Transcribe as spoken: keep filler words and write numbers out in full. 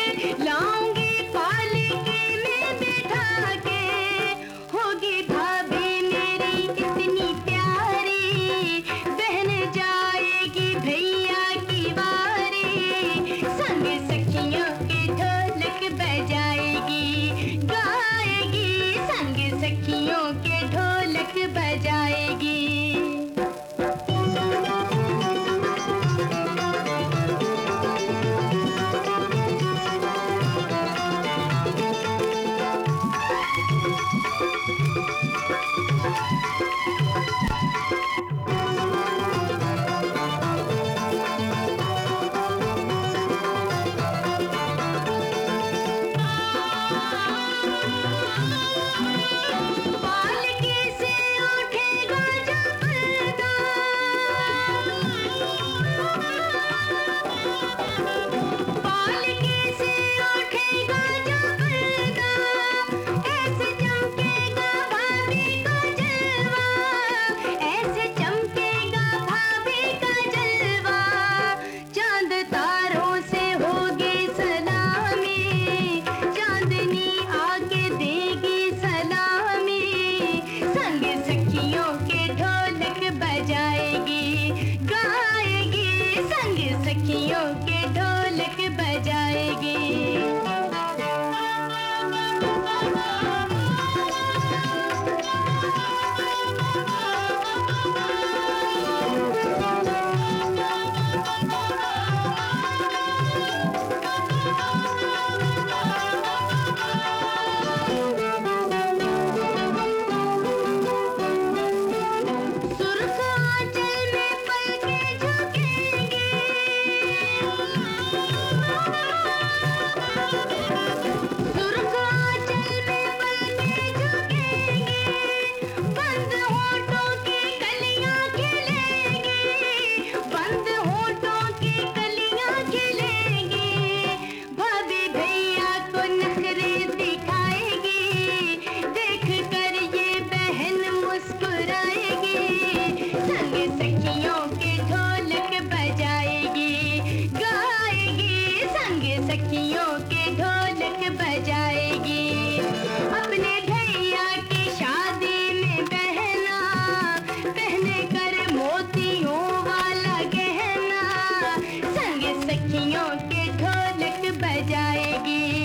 लाऊंगी पालकी में बिठा के, होगी भाभी मेरी कितनी प्यारी, बहन जाएगी भैया की बारी, संग सखियों के ढोलक बजाएगी, गाएगी संग सखियों के ढोलक बजाएगी। सखियों के ढोलक बजाएगी। सखियों के ढोलक बजाएगी, अपने भैया की शादी में बहना पहने कर मोतियों वाला गहना, संग सखियों के ढोलक बजाएगी।